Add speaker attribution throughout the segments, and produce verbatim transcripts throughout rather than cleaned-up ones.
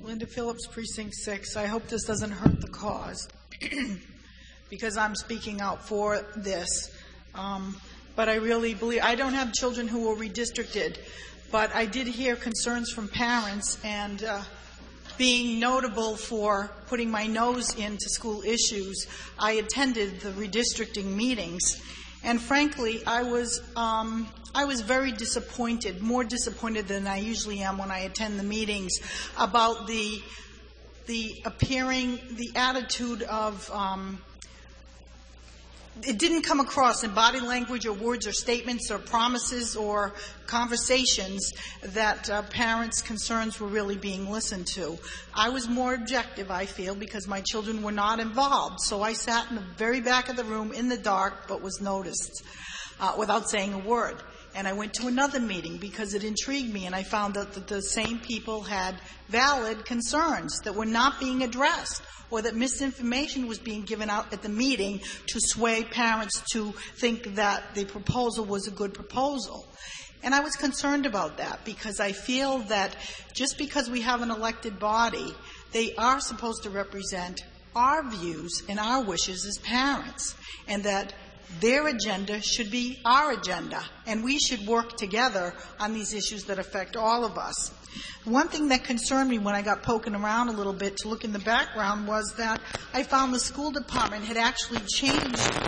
Speaker 1: Linda Phillips, Precinct six. I hope this doesn't hurt the cause because I'm speaking out for this. Um, but I really believe, I don't have children who were redistricted, but I did hear concerns from parents, and uh, being notable for putting my nose into school issues, I attended the redistricting meetings. And frankly, I was um, I was very disappointed, more disappointed than I usually am when I attend the meetings, about the the appearing, the attitude of. Um, it didn't come across in body language or words or statements or promises or conversations that uh, parents' concerns were really being listened to. I was more objective, I feel, because my children were not involved. So I sat in the very back of the room in the dark, but was noticed uh, without saying a word. And I went to another meeting because it intrigued me, and I found out that the same people had valid concerns that were not being addressed, or that misinformation was being given out at the meeting to sway parents to think that the proposal was a good proposal. And I was concerned about that because I feel that just because we have an elected body, they are supposed to represent our views and our wishes as parents, and that their agenda should be our agenda, and we should work together on these issues that affect all of us. One thing that concerned me when I got poking around a little bit to look in the background was that I found the school department had actually changed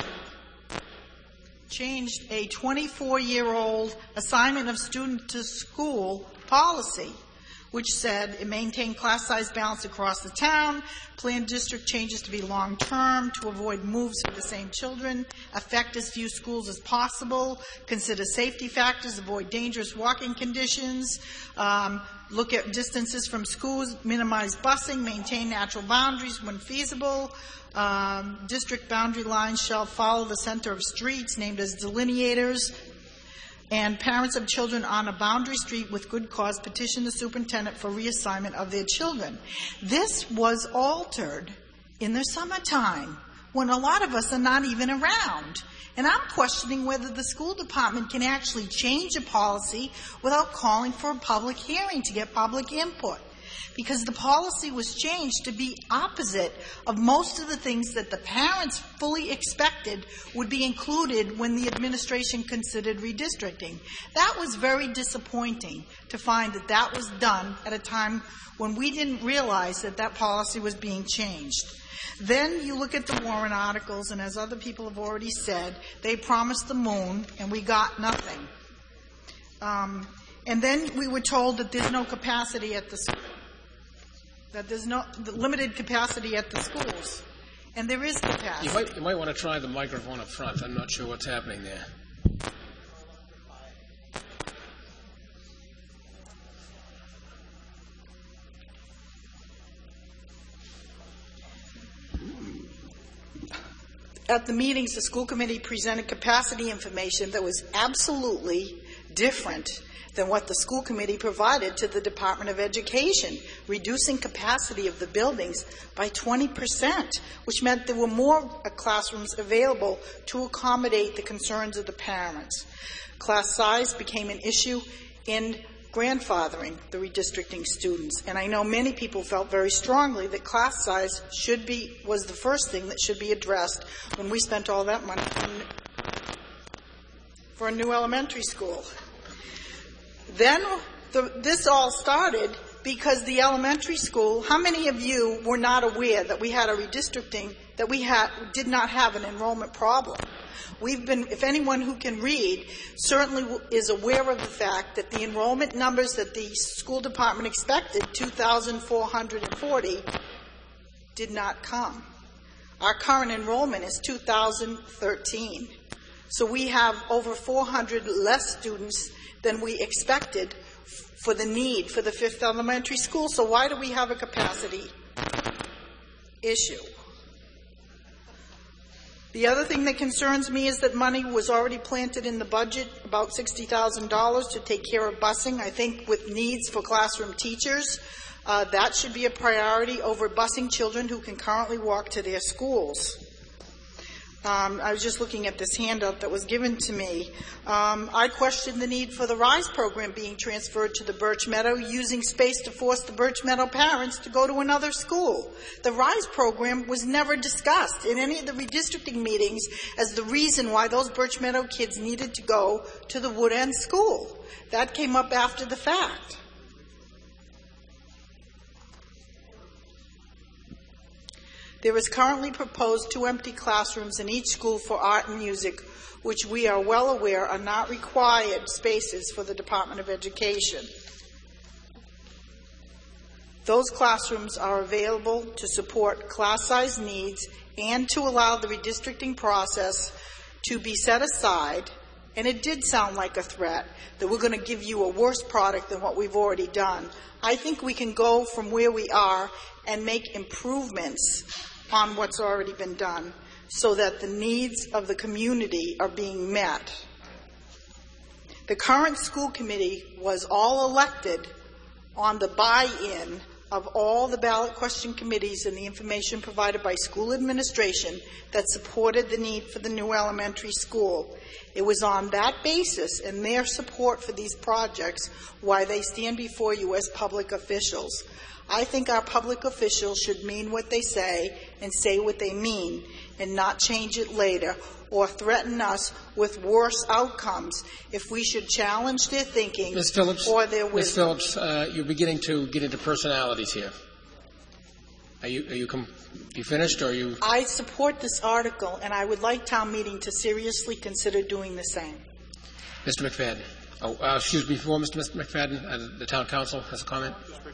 Speaker 1: changed a twenty-four-year-old assignment of student to school policy, which said it maintained class size balance across the town, planned district changes to be long-term to avoid moves for the same children, affect as few schools as possible, consider safety factors, avoid dangerous walking conditions, um, look at distances from schools, minimize busing, maintain natural boundaries when feasible. Um, district boundary lines shall follow the center of streets named as delineators. And parents of children on a boundary street with good cause petition the superintendent for reassignment of their children. This was altered in the summertime when a lot of us are not even around. And I'm questioning whether the school department can actually change a policy without calling for a public hearing to get public input. Because the policy was changed to be opposite of most of the things that the parents fully expected would be included when the administration considered redistricting. That was very disappointing to find that that was done at a time when we didn't realize that that policy was being changed. Then you look at the Warren articles, and as other people have already said, they promised the moon, and we got nothing. Um, and then we were told that there's no capacity at the school. that there's no the limited capacity at the schools, and there is capacity.
Speaker 2: You might, you might want to try the microphone up front. I'm not sure what's happening there.
Speaker 1: At the meetings, the school committee presented capacity information that was absolutely different than what the school committee provided to the Department of Education, reducing capacity of the buildings by twenty percent, which meant there were more classrooms available to accommodate the concerns of the parents. Class size became an issue in grandfathering the redistricting students, and I know many people felt very strongly that class size should be was the first thing that should be addressed when we spent all that money for a new elementary school. Then the, this all started because the elementary school, how many of you were not aware that we had a redistricting, that we had, did not have an enrollment problem? We've been, if anyone who can read certainly is aware of the fact that the enrollment numbers that the school department expected, two thousand four hundred forty, did not come. Our current enrollment is two thousand thirteen. So we have over four hundred less students than we expected for the need for the fifth elementary school. So why do we have a capacity issue? The other thing that concerns me is that money was already planted in the budget, about sixty thousand dollars to take care of busing. I think with needs for classroom teachers, uh, that should be a priority over busing children who can currently walk to their schools. Um, I was just looking at this handout that was given to me. Um, I questioned the need for the RISE program being transferred to the Birch Meadow, using space to force the Birch Meadow parents to go to another school. The RISE program was never discussed in any of the redistricting meetings as the reason why those Birch Meadow kids needed to go to the Wood End school. That came up after the fact. There is currently proposed two empty classrooms in each school for art and music, which we are well aware are not required spaces for the Department of Education. Those classrooms are available to support class size needs and to allow the redistricting process to be set aside. And it did sound like a threat that we're going to give you a worse product than what we've already done. I think we can go from where we are and make improvements on what's already been done so that the needs of the community are being met. The current school committee was all elected on the buy-in of all the ballot question committees and the information provided by school administration that supported the need for the new elementary school. It was on that basis and their support for these projects why they stand before you as public officials. I think our public officials should mean what they say and say what they mean and not change it later or threaten us with worse outcomes if we should challenge their thinking
Speaker 2: Miz Phillips,
Speaker 1: or their wisdom.
Speaker 2: Miz Phillips, uh, you're beginning to get into personalities here. Are you, are you, com- you finished, or are you...
Speaker 1: I support this article, and I would like town meeting to seriously consider doing the same.
Speaker 2: Mister McFadden. Oh, uh, excuse me, before Mister McFadden, uh, the town council has a comment.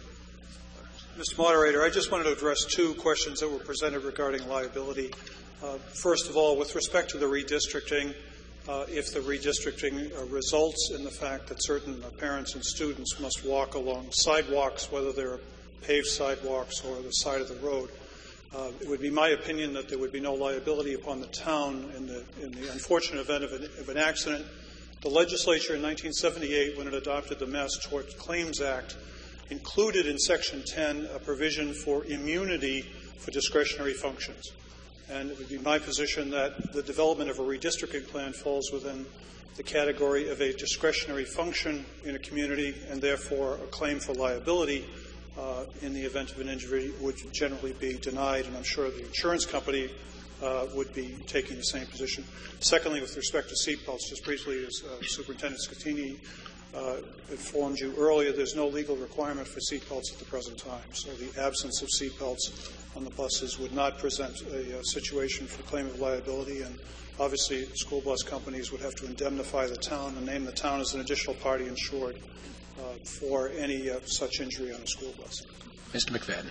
Speaker 3: Mister Moderator, I just wanted to address two questions that were presented regarding liability. Uh, first of all, with respect to the redistricting, uh, if the redistricting uh, results in the fact that certain uh, parents and students must walk along sidewalks, whether they're paved sidewalks or the side of the road, uh, it would be my opinion that there would be no liability upon the town in the, in the unfortunate event of an, of an accident. The legislature in nineteen seventy-eight, when it adopted the Mass Tort Claims Act, included in Section ten a provision for immunity for discretionary functions. And it would be my position that the development of a redistricting plan falls within the category of a discretionary function in a community, and therefore a claim for liability uh, in the event of an injury would generally be denied, and I'm sure the insurance company uh, would be taking the same position. Secondly, with respect to seatbelts, just briefly, as uh, Superintendent Scatini Uh, informed you earlier, there's no legal requirement for seatbelts at the present time. So the absence of seatbelts on the buses would not present a, a situation for claim of liability. And obviously, school bus companies would have to indemnify the town and name the town as an additional party insured uh, for any uh, such injury on a school bus.
Speaker 2: Mister McFadden.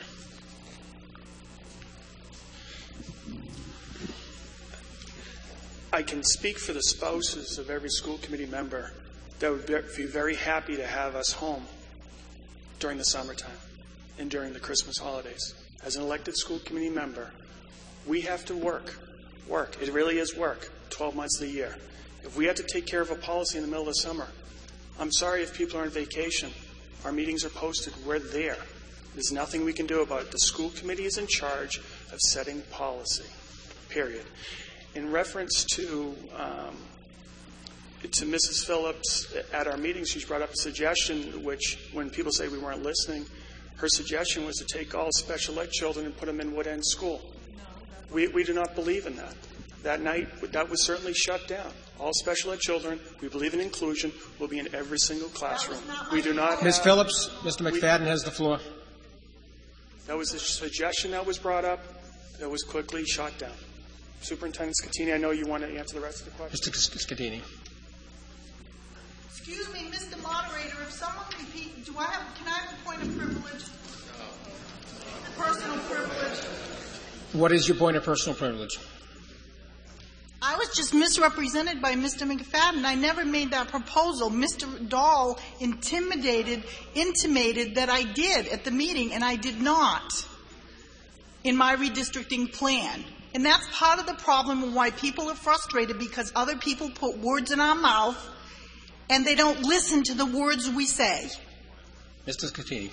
Speaker 4: I can speak for the spouses of every school committee member that would be very happy to have us home during the summertime and during the Christmas holidays. As an elected school committee member, we have to work. Work. It really is work, twelve months of the year. If we have to take care of a policy in the middle of the summer, I'm sorry if people are on vacation. Our meetings are posted. We're there. There's nothing we can do about it. The school committee is in charge of setting policy, period. In reference to... Um, To Missus Phillips, at our meeting, she's brought up a suggestion which, when people say we weren't listening, her suggestion was to take all special ed children and put them in Wood End School. We, we do not believe in that. That night, that was certainly shut down. All special ed children, we believe in inclusion, will be in every single classroom. We do not
Speaker 2: Miz
Speaker 4: have,
Speaker 2: Phillips, Mister McFadden we, has the floor.
Speaker 4: That was a suggestion that was brought up that was quickly shot down. Superintendent Scatini, I know you want to answer the rest of the question.
Speaker 2: Mister Scatini.
Speaker 1: Excuse me, Mister Moderator, if someone repeat, do I have, can I have a point of privilege? Personal privilege.
Speaker 2: What is your point of personal privilege?
Speaker 1: I was just misrepresented by Mister McFadden. I never made that proposal. Mister Dahl intimidated, intimated that I did at the meeting, and I did not in my redistricting plan. And that's part of the problem and why people are frustrated, because other people put words in our mouth and they don't listen to the words we say.
Speaker 2: Mister Scatini.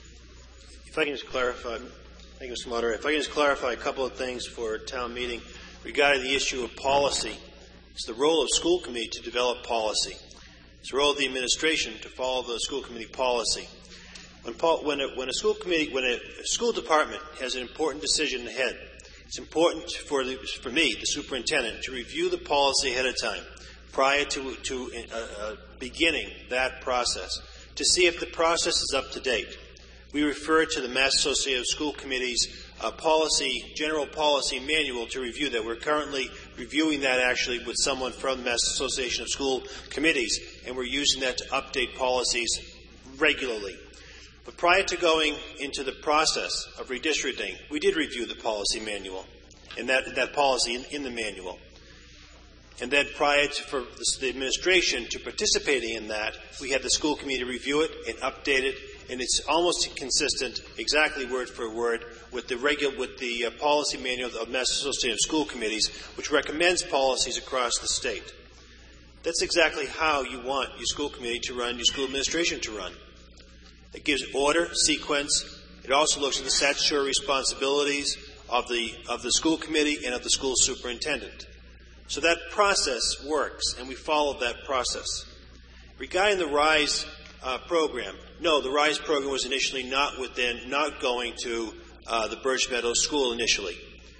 Speaker 5: If I can just clarify, thank you, Mister Moderator. If I can just clarify a couple of things for town meeting. regarding the issue of policy. It's the role of school committee to develop policy. It's the role of the administration to follow the school committee policy. When, when, a, when a school committee, when a school department has an important decision ahead, it's important for, the, for me, the superintendent, to review the policy ahead of time prior to, to uh, uh, beginning that process to see if the process is up to date. We refer to the Mass Association of School Committees uh, policy, general policy manual to review that. We're currently reviewing that actually with someone from the Mass Association of School Committees, and we're using that to update policies regularly. But prior to going into the process of redistricting, we did review the policy manual, and that, that policy in, in the manual. And then prior to, for the administration to participating in that, we had the school committee review it and update it, and it's almost consistent, exactly word for word, with the regular, with the uh, policy manual of Mass Association of School Committees, which recommends policies across the state. That's exactly how you want your school committee to run, your school administration to run. It gives order, sequence. It also looks at the statutory responsibilities of the of the school committee and of the school superintendent. So that process works, and we followed that process. Regarding the RISE uh, program, no, the RISE program was initially not within, not going to uh, the Birch Meadows School initially.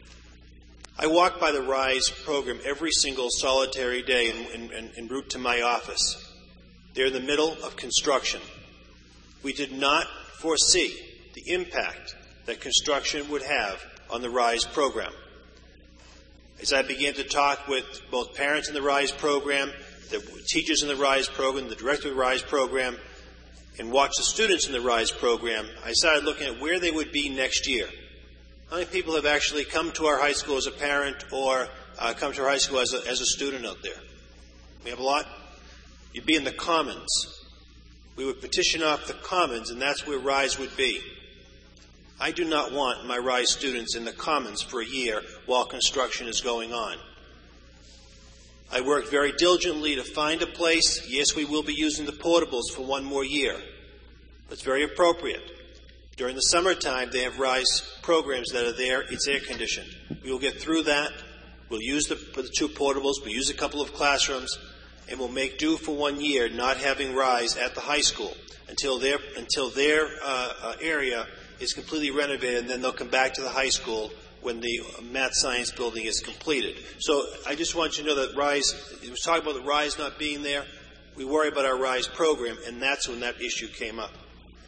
Speaker 5: I walk by the RISE program every single solitary day en, en, en route to my office. They're in the middle of construction. We did not foresee the impact that construction would have on the RISE program. As I began to talk with both parents in the RISE program, the teachers in the RISE program, the director of the RISE program, and watch the students in the RISE program, I started looking at where they would be next year. How many people have actually come to our high school as a parent or uh, come to our high school as a, as a student out there? We have a lot. You'd be in the Commons. We would petition off the Commons, and that's where RISE would be. I do not want my RISE students in the Commons for a year while construction is going on. I worked very diligently to find a place. Yes, we will be using the portables for one more year. It's very appropriate. During the summertime, they have RISE programs that are there. It's air-conditioned. We will get through that. We'll use the, the two portables. We'll use a couple of classrooms. And we'll make do for one year not having RISE at the high school until their, until their uh, uh, area is completely renovated, and then they'll come back to the high school when the math science building is completed. So I just want you to know that RISE, we was talking about the RISE not being there. We worry about our RISE program, and that's when that issue came up.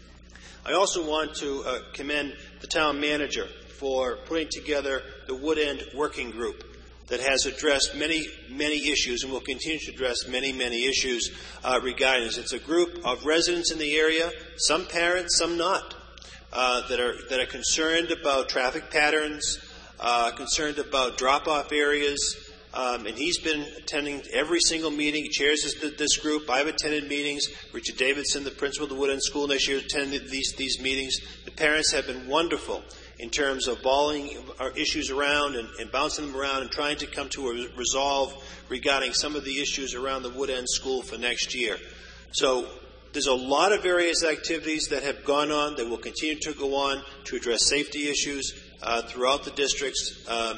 Speaker 5: I also want to uh, commend the town manager for putting together the Wood End Working Group that has addressed many, many issues and will continue to address many, many issues uh, regarding this. It's a group of residents in the area, some parents, some not, uh, that are that are concerned about traffic patterns, uh, concerned about drop-off areas, um, and he's been attending every single meeting. He chairs this, this group. I've attended meetings. Richard Davidson, the principal of the Wood End School next year, attended these, these meetings. The parents have been wonderful in terms of balling our issues around and, and bouncing them around and trying to come to a resolve regarding some of the issues around the Wood End School for next year. So there's a lot of various activities that have gone on that will continue to go on to address safety issues uh, throughout the districts. Um,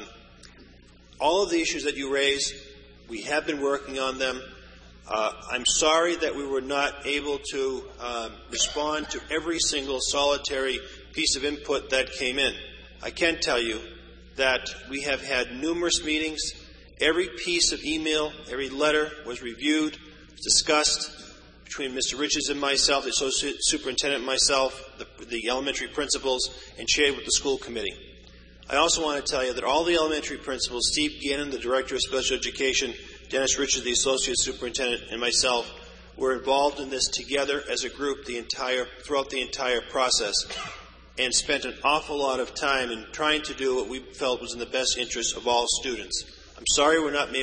Speaker 5: all of the issues that you raise, we have been working on them. Uh, I'm sorry that we were not able to um, respond to every single solitary piece of input that came in. I can tell you that we have had numerous meetings. Every piece of email, every letter was reviewed, discussed between Mister Richards and myself, the associate superintendent and myself, the, the elementary principals, and shared with the school committee. I also want to tell you that all the elementary principals, Steve Gannon, the director of special education, Dennis Richards, the associate superintendent, and myself, were involved in this together as a group the entire throughout the entire process, and spent an awful lot of time in trying to do what we felt was in the best interest of all students. I'm sorry we're not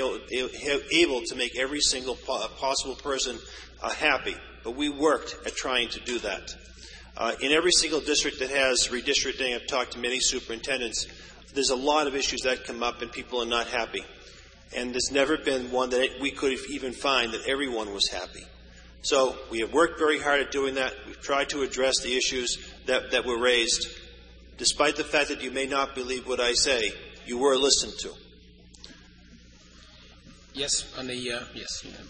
Speaker 5: able to make every single possible person uh, happy, but we worked at trying to do that. Uh, in every single district that has redistricting, I've talked to many superintendents, there's a lot of issues that come up and people are not happy. And there's never been one that we could even find that everyone was happy. So we have worked very hard at doing that. We've tried to address the issues that, that were raised. Despite the fact that you may not believe what I say, you were listened to.
Speaker 2: Yes, on the, uh, yes. Yeah.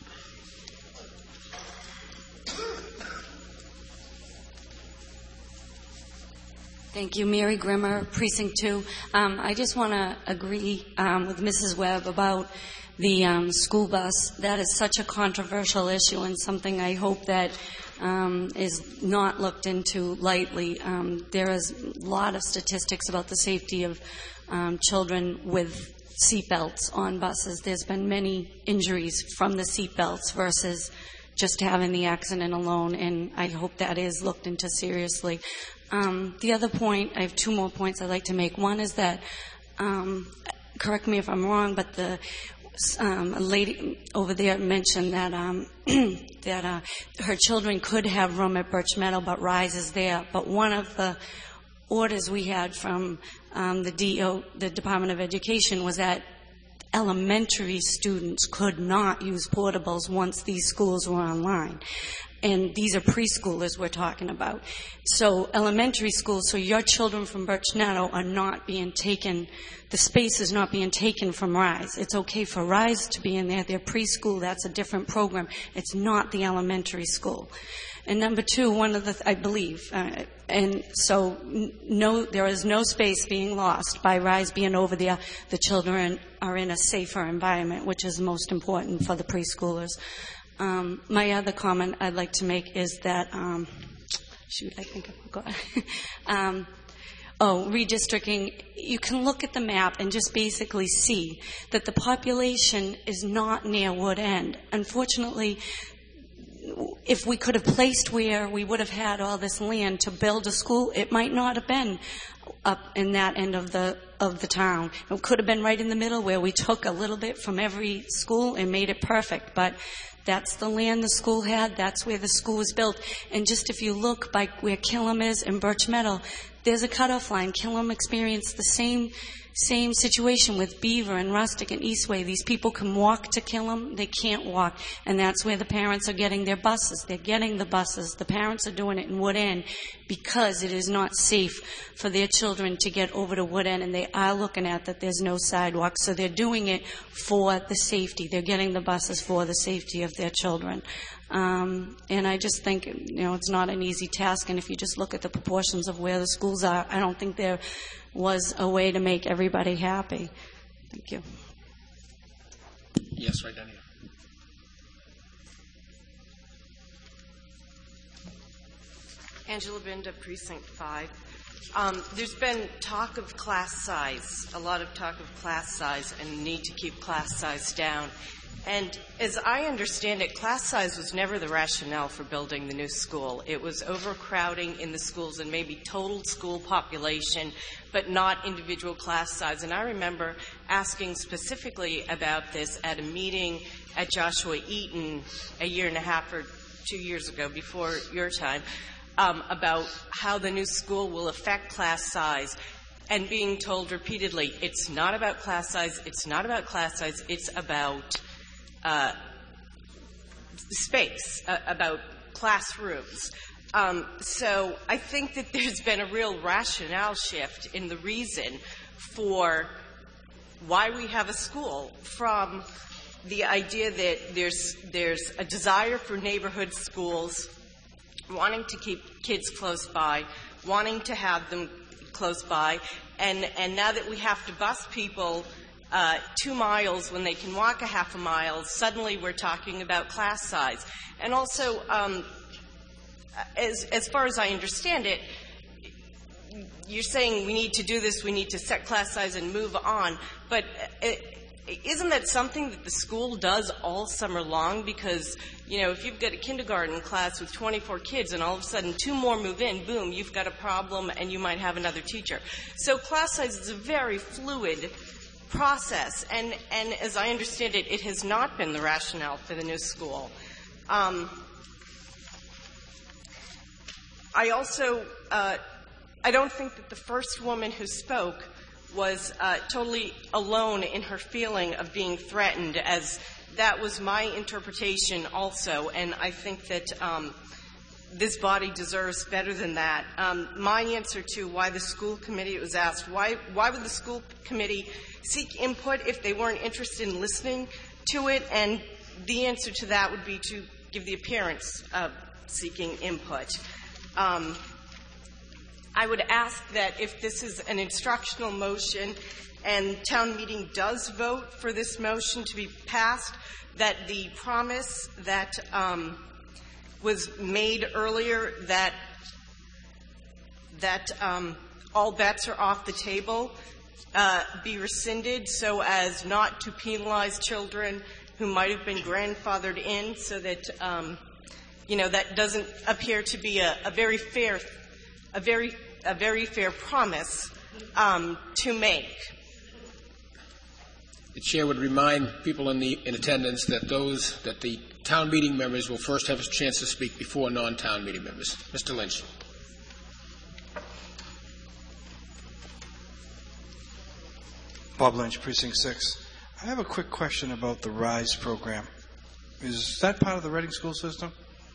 Speaker 6: Thank you, Mary Grimmer, Precinct two. Um, I just want to agree um, with Missus Webb about the um, school bus. That is such a controversial issue and something I hope that um, is not looked into lightly. Um, there is a lot of statistics about the safety of um, children with seatbelts on buses. There's been many injuries from the seatbelts versus just having the accident alone, and I hope that is looked into seriously. Um, the other point, I have two more points I'd like to make. One is that, um, correct me if I'm wrong, but the um, a lady over there mentioned that um, that uh, her children could have room at Birch Meadow, but Rise is there. But one of the orders we had from um, the D O, the Department of Education, was that elementary students could not use portables once these schools were online. And these are preschoolers we're talking about. So elementary schools, so your children from Birch Meadow are not being taken, the space is not being taken from Rise. It's okay for Rise to be in there. They're preschool, that's a different program. It's not the elementary school. And number two, one of the, I believe, uh, and so no, there is no space being lost by Rise being over there. The children are in a safer environment, which is most important for the preschoolers. Um, my other comment I'd like to make is that, um, shoot, I think I forgot. um, oh, redistricting. You can look at the map and just basically see that the population is not near Wood End. Unfortunately, if we could have placed where we would have had all this land to build a school, it might not have been up in that end of the of the town. It could have been right in the middle where we took a little bit from every school and made it perfect. But that's the land the school had. That's where the school was built. And just if you look by where Killam is and Birch Meadow, there's a cutoff line. Killam experienced the same same situation with Beaver and Rustic and Eastway. These people can walk to Killam. They can't walk. And that's where the parents are getting their buses. They're getting the buses. The parents are doing it in Wood End because it is not safe for their children to get over to Wood End. And they are looking at that there's no sidewalk. So they're doing it for the safety. They're getting the buses for the safety of their children. Um, and I just think, you know, it's not an easy task. And if you just look at the proportions of where the schools are, I don't think there was a way to make everybody happy. Thank you.
Speaker 2: Yes, right down here.
Speaker 7: Angela Binda, Precinct five. Um, there's been talk of class size, a lot of talk of class size and the need to keep class size down. And as I understand it, class size was never the rationale for building the new school. It was overcrowding in the schools and maybe total school population, but not individual class size. And I remember asking specifically about this at a meeting at Joshua Eaton a year and a half or two years ago, before your time, um, about how the new school will affect class size. And being told repeatedly, it's not about class size, it's not about class size, it's about Uh, space, uh, about classrooms. Um, so I think that there's been a real rationale shift in the reason for why we have a school, from the idea that there's there's a desire for neighborhood schools, wanting to keep kids close by, wanting to have them close by, and and now that we have to bus people Uh, two miles when they can walk a half a mile, suddenly we're talking about class size. And also, um, as, as far as I understand it, you're saying we need to do this, we need to set class size and move on. But it, isn't that something that the school does all summer long? Because, you know, if you've got a kindergarten class with twenty-four kids and all of a sudden two more move in, boom, you've got a problem and you might have another teacher. So class size is a very fluid process, and, and as I understand it, it has not been the rationale for the new school. Um, I also, uh, I don't think that the first woman who spoke was uh, totally alone in her feeling of being threatened, as that was my interpretation also, and I think that um, this body deserves better than that. Um, my answer to why the school committee, it was asked, why, why would the school committee seek input if they weren't interested in listening to it, and the answer to that would be to give the appearance of seeking input. Um, I would ask that if this is an instructional motion and town meeting does vote for this motion to be passed, that the promise that um, was made earlier that that um, all bets are off the table uh, be rescinded, so as not to penalize children who might have been grandfathered in, so that um, you know that doesn't appear to be a, a very fair, a very a very fair promise um, to make.
Speaker 2: The chair would remind people in the in attendance that those that the town meeting members will first have a chance to speak before non-town meeting members. Mister Lynch.
Speaker 8: Bob Lynch, Precinct six. I have a quick question about the RISE program. Is that part of the Reading school system?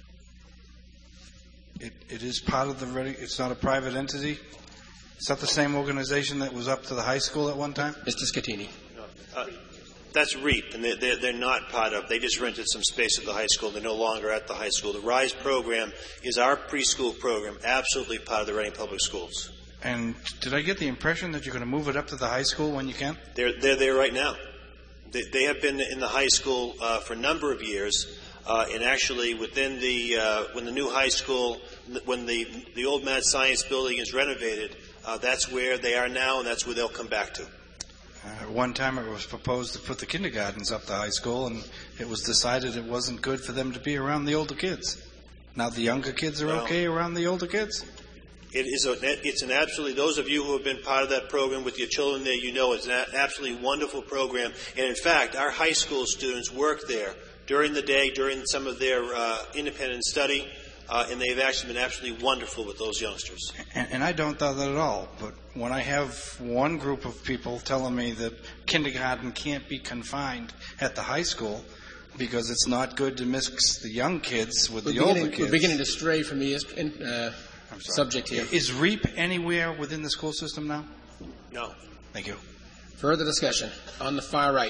Speaker 8: It, it is part of the Reading. It's not a private entity. Is that the same organization that was up to the high school at one time?
Speaker 2: Mister Scattini.
Speaker 5: Uh, that's REAP, and they're, they're, they're not part of. They just rented some space at the high school. They're no longer at the high school. The RISE program is our preschool program, absolutely part of the Reading Public Schools.
Speaker 8: And did I get the impression that you're going to move it up to the high school when you can?
Speaker 5: They're they're there right now. They, they have been in the high school uh, for a number of years, uh, and actually within the uh, when the new high school, when the the old Mad Science building is renovated, uh, that's where they are now, and that's where they'll come back to.
Speaker 8: Uh, one time it was proposed to put the kindergartens up to high school, and it was decided it wasn't good for them to be around the older kids. Now the younger kids are
Speaker 5: Well,
Speaker 8: okay around the older kids?
Speaker 5: It is a, it's an absolutely, those of you who have been part of that program with your children there, you know it's an absolutely wonderful program. And in fact, our high school students work there during the day, during some of their uh, independent study, uh, and they've actually been absolutely wonderful with those youngsters.
Speaker 8: And, and I don't doubt that at all, but when I have one group of people telling me that kindergarten can't be confined at the high school because it's not good to mix the young kids with
Speaker 2: We're
Speaker 8: the
Speaker 2: beginning,
Speaker 8: older kids.
Speaker 2: We're beginning to stray from the uh, subject here.
Speaker 8: Is REAP anywhere within the school system now?
Speaker 5: No.
Speaker 8: Thank you.
Speaker 2: Further discussion on the far right.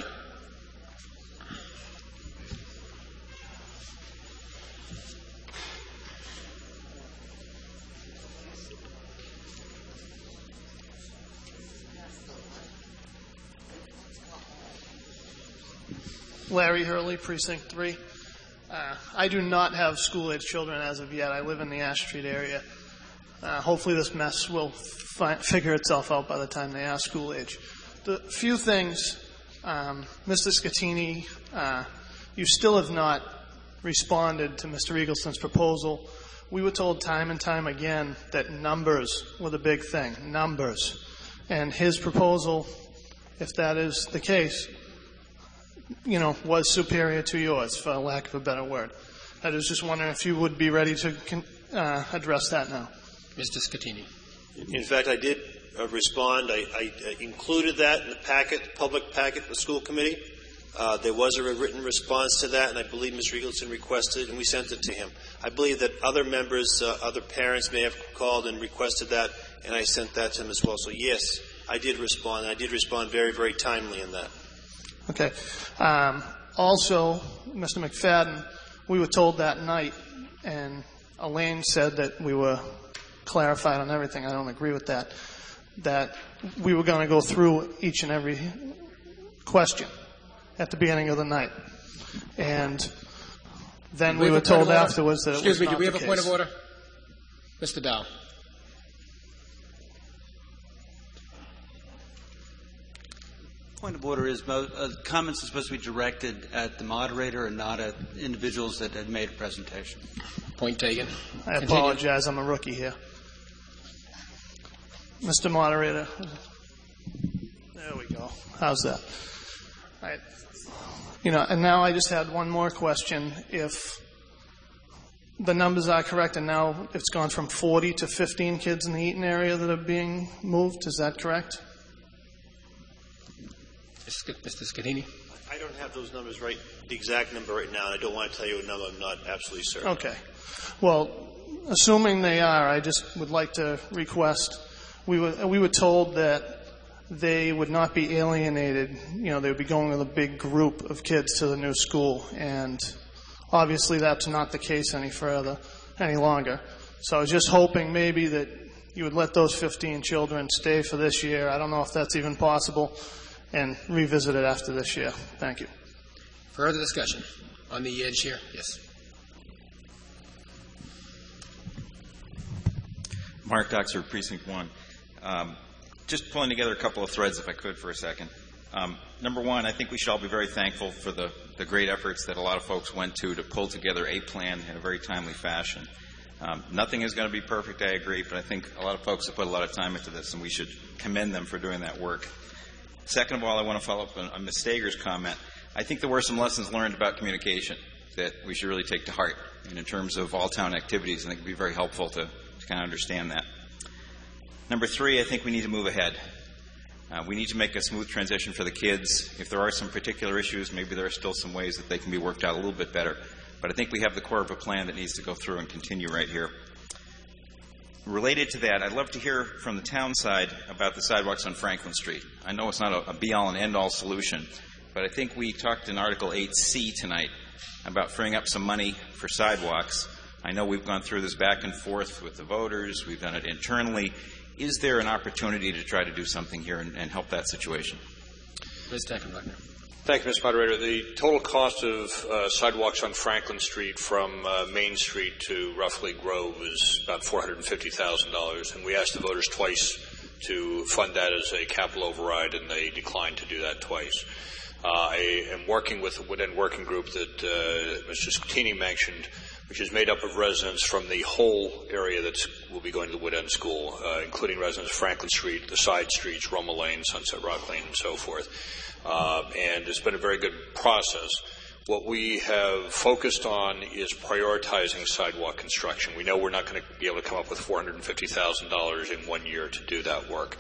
Speaker 9: Larry Hurley, Precinct three. Uh, I do not have school-age children as of yet. I live in the Ash Street area. Uh, hopefully this mess will fi- figure itself out by the time they are school-age. The few things, um, Mister Scattini, uh, you still have not responded to Mister Eagleston's proposal. We were told time and time again that numbers were the big thing, numbers. And his proposal, if that is the case, you know, was superior to yours, for lack of a better word. I was just wondering if you would be ready to uh, address that now.
Speaker 2: Mister Scattini.
Speaker 5: In fact, I did uh, respond. I, I uh, included that in the packet, public packet for the school committee. Uh, there was a written response to that, and I believe Mister Eagleton requested it, and we sent it to him. I believe that other members, uh, other parents may have called and requested that, and I sent that to him as well. So, yes, I did respond, and I did respond very, very timely in that.
Speaker 9: Okay. Um, also, Mister McFadden, we were told that night, and Elaine said that we were clarified on everything. I don't agree with that. That we were going to go through each and every question at the beginning of the night. And then we, we were told afterwards that
Speaker 2: Excuse
Speaker 9: it was
Speaker 2: me, do we have
Speaker 9: the
Speaker 2: a point
Speaker 9: case.
Speaker 2: of order? Mister Dow.
Speaker 10: Point of order is uh, comments are supposed to be directed at the moderator and not at individuals that had made a presentation.
Speaker 2: Point taken.
Speaker 9: I
Speaker 2: Continue.
Speaker 9: apologize. I'm a rookie here. Mister Moderator. There we go. How's that? All right. You know, and now I just had one more question. If the numbers are correct, and now it's gone from forty to fifteen kids in the Eaton area that are being moved, is that correct?
Speaker 2: Mister Scattini?
Speaker 5: I don't have those numbers right, the exact number right now, and I don't want to tell you a number I'm not absolutely certain.
Speaker 9: Okay. Well, assuming they are, I just would like to request, we were, we were told that they would not be alienated. You know, they would be going with a big group of kids to the new school, and obviously that's not the case any further, any longer. So I was just hoping maybe that you would let those fifteen children stay for this year. I don't know if that's even possible, and revisit it after this year. Thank you.
Speaker 2: Further discussion on the edge here? Yes.
Speaker 11: Mark Doxer, Precinct one. Um, just pulling together a couple of threads, if I could, for a second. Um, number one, I think we should all be very thankful for the, the great efforts that a lot of folks went to to pull together a plan in a very timely fashion. Um, nothing is going to be perfect, I agree, but I think a lot of folks have put a lot of time into this, and we should commend them for doing that work. Second of all, I want to follow up on, on Miz Stager's comment. I think there were some lessons learned about communication that we should really take to heart. And in terms of all-town activities, I think it would be very helpful to, to kind of understand that. Number three, I think we need to move ahead. Uh, we need to make a smooth transition for the kids. If there are some particular issues, maybe there are still some ways that they can be worked out a little bit better. But I think we have the core of a plan that needs to go through and continue right here. Related to that, I'd love to hear from the town side about the sidewalks on Franklin Street. I know it's not a, a be-all and end-all solution, but I think we talked in Article eight C tonight about freeing up some money for sidewalks. I know we've gone through this back and forth with the voters. We've done it internally. Is there an opportunity to try to do something here and, and help that situation?
Speaker 2: Miz Steckenbachner.
Speaker 12: Thank you, Mister Moderator. The total cost of uh, sidewalks on Franklin Street from uh, Main Street to roughly Grove is about four hundred fifty thousand dollars, and we asked the voters twice to fund that as a capital override, and they declined to do that twice. Uh, I am working with the Wood End Working Group that uh, Mister Scutini mentioned, which is made up of residents from the whole area that will be going to the Wood End School, uh, including residents of Franklin Street, the side streets, Roma Lane, Sunset Rock Lane, and so forth. Uh, and it's been a very good process. What we have focused on is prioritizing sidewalk construction. We know we're not going to be able to come up with four hundred fifty thousand dollars in one year to do that work.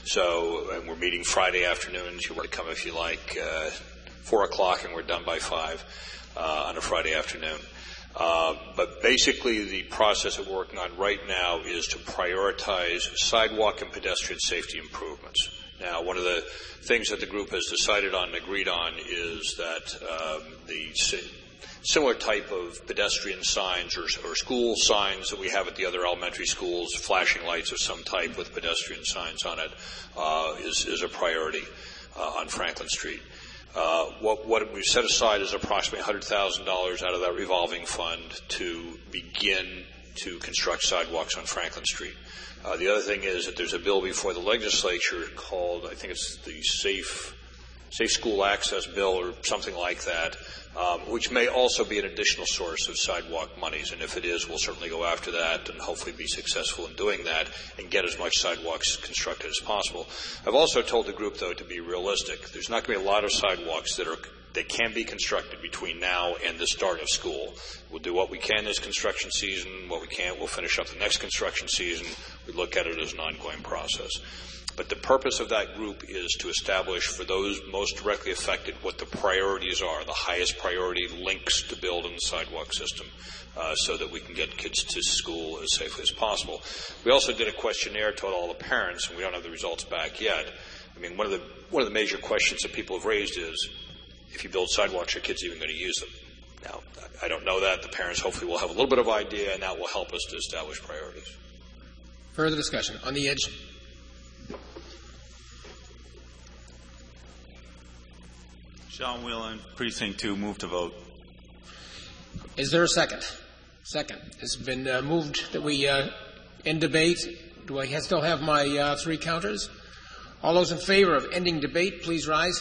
Speaker 12: So, and we're meeting Friday afternoons. You're welcome to come if you like, uh, four o'clock, and we're done by five uh, on a Friday afternoon. Uh, but basically the process that we're working on right now is to prioritize sidewalk and pedestrian safety improvements. Now, one of the things that the group has decided on and agreed on is that um, the si- similar type of pedestrian signs or, or school signs that we have at the other elementary schools, flashing lights of some type with pedestrian signs on it, uh, is, is a priority uh, on Franklin Street. Uh, what, what we've set aside is approximately one hundred thousand dollars out of that revolving fund to begin to construct sidewalks on Franklin Street. Uh, the other thing is that there's a bill before the legislature called, I think it's the Safe Safe School Access Bill or something like that, um, which may also be an additional source of sidewalk monies. And if it is, we'll certainly go after that and hopefully be successful in doing that and get as much sidewalks constructed as possible. I've also told the group, though, to be realistic. There's not going to be a lot of sidewalks that are that can be constructed between now and the start of school. We'll do what we can this construction season. What we can't, we'll finish up the next construction season. We look at it as an ongoing process. But the purpose of that group is to establish for those most directly affected what the priorities are, the highest priority links to build in the sidewalk system, uh, so that we can get kids to school as safely as possible. We also did a questionnaire to all the parents, and we don't have the results back yet. I mean, one of the one of the major questions that people have raised is, if you build sidewalks, are kids even going to use them? Now, I don't know that. The parents hopefully will have a little bit of idea, and that will help us to establish priorities.
Speaker 2: Further discussion on the edge.
Speaker 11: Sean Whelan, Precinct two, move to vote.
Speaker 2: Is there a second? Second. It's been uh, moved that we uh, end debate. Do I still have my uh, three counters? All those in favor of ending debate, please rise.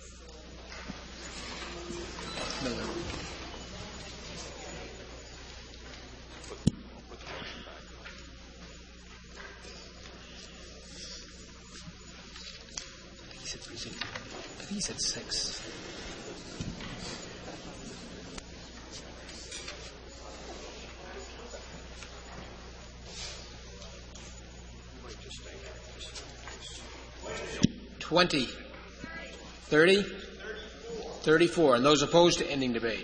Speaker 2: No, no. I think he said precinct. I think he said six. Twenty. Thirty. Thirty-four. And those opposed to ending debate?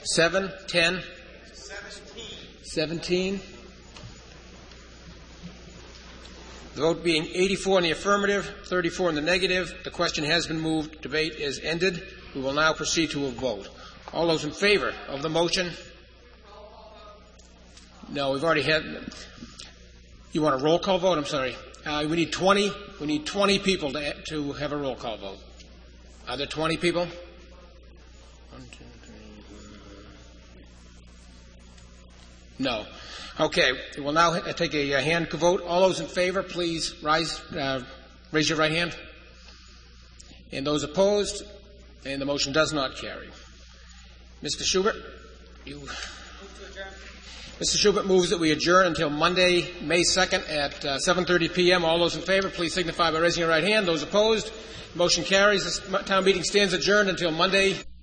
Speaker 2: Seven, ten, seventeen. The vote being eighty-four in the affirmative, thirty-four in the negative. The question has been moved. Debate is ended. We will now proceed to a vote. All those in favor of the motion? No, we've already had. You want a roll call vote? I'm sorry. Uh, we need twenty. We need twenty people to to have a roll call vote. Are there twenty people? One, two, three. No. Okay. We'll now take a, a hand vote. All those in favor, please rise. Uh, raise your right hand. And those opposed, and the motion does not carry. Mister Schubert, you. Mister Schubert moves that we adjourn until Monday, May second at uh, seven thirty p.m. All those in favor, please signify by raising your right hand. Those opposed, motion carries. This town meeting stands adjourned until Monday.